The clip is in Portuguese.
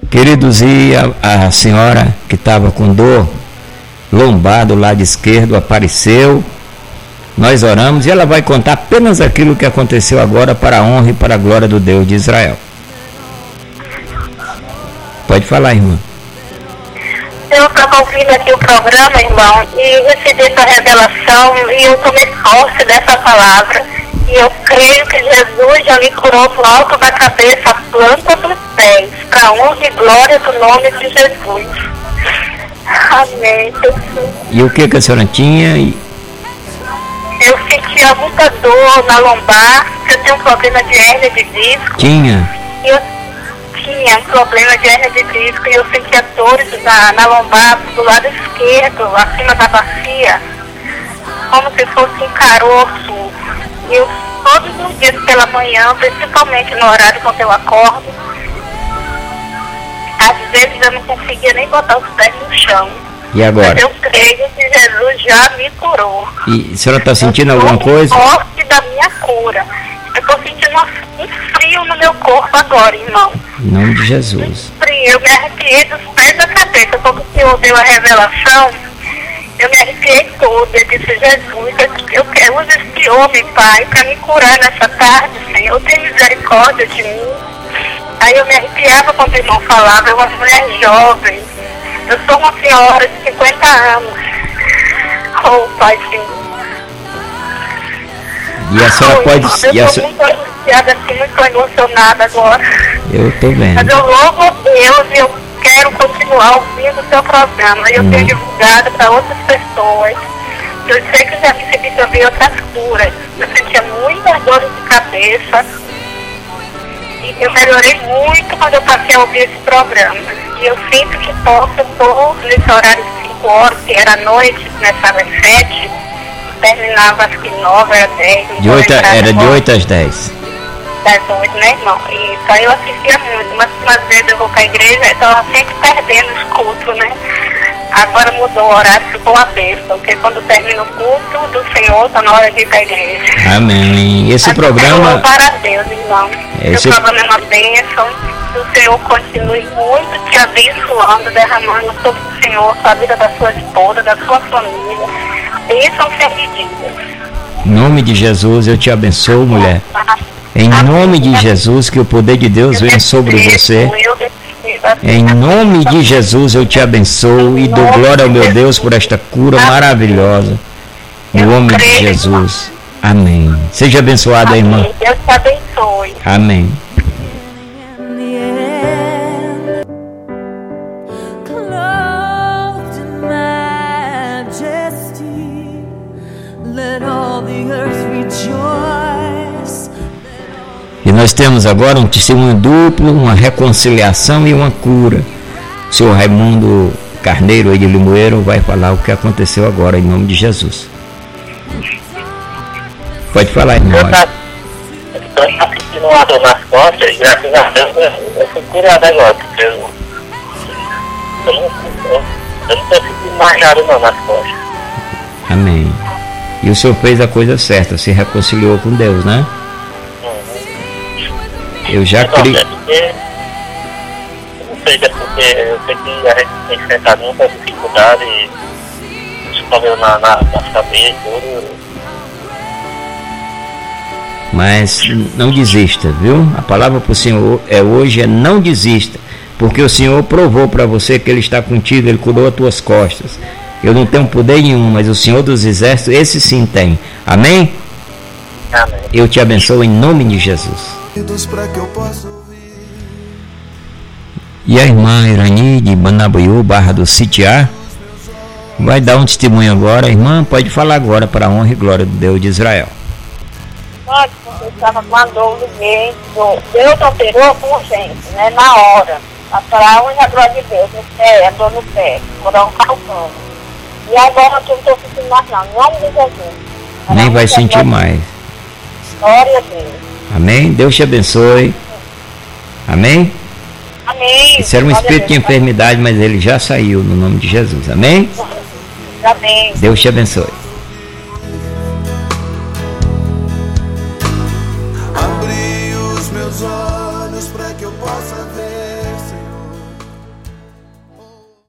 Queridos, e a senhora que estava com dor lombar do lado esquerdo apareceu, nós oramos e ela vai contar apenas aquilo que aconteceu agora para a honra e para a glória do Deus de Israel. Pode falar, irmã. Eu estava ouvindo aqui o programa, irmão, e recebi essa revelação e eu tomei posse dessa palavra. E eu creio que Jesus já me curou do alto da cabeça, a planta dos pés, para a honra e glória do nome de Jesus. Amém, Jesus. E o que a senhora tinha? Eu sentia muita dor na lombar, eu tenho um problema de hérnia de disco. Tinha? Eu tinha um problema de hérnia de disco e eu sentia dores na lombar do lado esquerdo, acima da bacia, como se fosse um caroço. Eu, todos os dias pela manhã, principalmente no horário quando eu acordo, às vezes eu não conseguia nem botar os pés no chão. E agora? Mas eu creio que Jesus já me curou. E a senhora está sentindo alguma coisa? Eu estou forte da minha cura. Eu estou sentindo um frio no meu corpo agora, irmão. Em nome de Jesus. Um frio, eu me arrepiei dos pés da cabeça. Quando o Senhor deu a revelação, eu me arrepiei toda. Eu disse, Jesus, eu quero usar este homem, Pai, para me curar nessa tarde, Senhor. Tenha misericórdia de mim. Aí eu me arrepiava quando o irmão falava, eu era uma mulher jovem. Eu sou uma senhora de 50 anos. Oh, Pai, Senhor. E a senhora pode... Eu estou muito angustiada, assim, muito emocionada agora. Eu estou vendo. Mas eu louvo a Deus e eu quero continuar ouvindo o seu programa. Eu tenho divulgado para outras pessoas. Eu sei que já recebi também outras curas. Eu sentia muitas dores de cabeça. E eu melhorei muito quando eu passei a ouvir esse programa. E eu sinto que eu estou nesse horário de 5 horas, que era à noite, começava às 7, terminava acho que 9, era 10. Era de 8 às 10. Das 8, né, irmão? E então eu assistia muito, mas umas vezes eu vou para a igreja, eu estava sempre perdendo os cultos, né? Agora mudou o horário, ficou uma bênção, porque quando termina o culto do Senhor, está na hora de ir para a igreja. Amém. Esse programa... Para Deus, irmão. Esse programa é uma bênção. Que o Senhor continue muito te abençoando, derramando sobre o Senhor, a vida da sua esposa, da sua família. Bênçãos sem medidas. Em nome de Jesus, eu te abençoo, mulher. Em nome de Jesus, que o poder de Deus venha sobre você. Em nome de Jesus, eu te abençoo e dou glória ao meu Deus por esta cura maravilhosa. Em nome de Jesus. Amém. Seja abençoada, irmã. Deus te abençoe. Amém. E nós temos agora um testemunho duplo, uma reconciliação e uma cura. O senhor Raimundo Carneiro aí de Limoeiro vai falar o que aconteceu agora em nome de Jesus. Pode falar, irmão. Eu estou sentindo uma dor nas costas e graças a Deus eu fui curado agora, porque eu não estou sentindo mais nada não nas costas. Amém. E o senhor fez a coisa certa, se reconciliou com Deus, né? Eu já creio. Não sei se é porque eu sei que a gente tem enfrentado muita dificuldade e os problemas na cabeça e tudo. Mas não desista, viu? A palavra para o Senhor hoje é não desista, porque o Senhor provou para você que Ele está contigo, Ele curou as tuas costas. Eu não tenho poder nenhum, mas o Senhor dos Exércitos, esse sim tem. Amém? Amém. Eu te abençoo em nome de Jesus. E a irmã Irani de Banabuiú, Barra do Sitiá, vai dar um testemunho agora. Irmã, pode falar agora para a honra e glória do Deus de Israel. Olha, eu estava com uma dor no meio, Deus operou com urgência, né, na hora. Para a honra e glória de Deus, no pé, a dor no pé, vou dar um calcão. E agora eu não estou sentindo mais não, em nome de Jesus. Nem vai sentir mais. Glória a Deus. Amém? Deus te abençoe. Amém? Amém. Isso era um espírito de enfermidade, mas ele já saiu no nome de Jesus. Amém? Amém. Deus te abençoe. Abri os meus olhos para que eu possa ver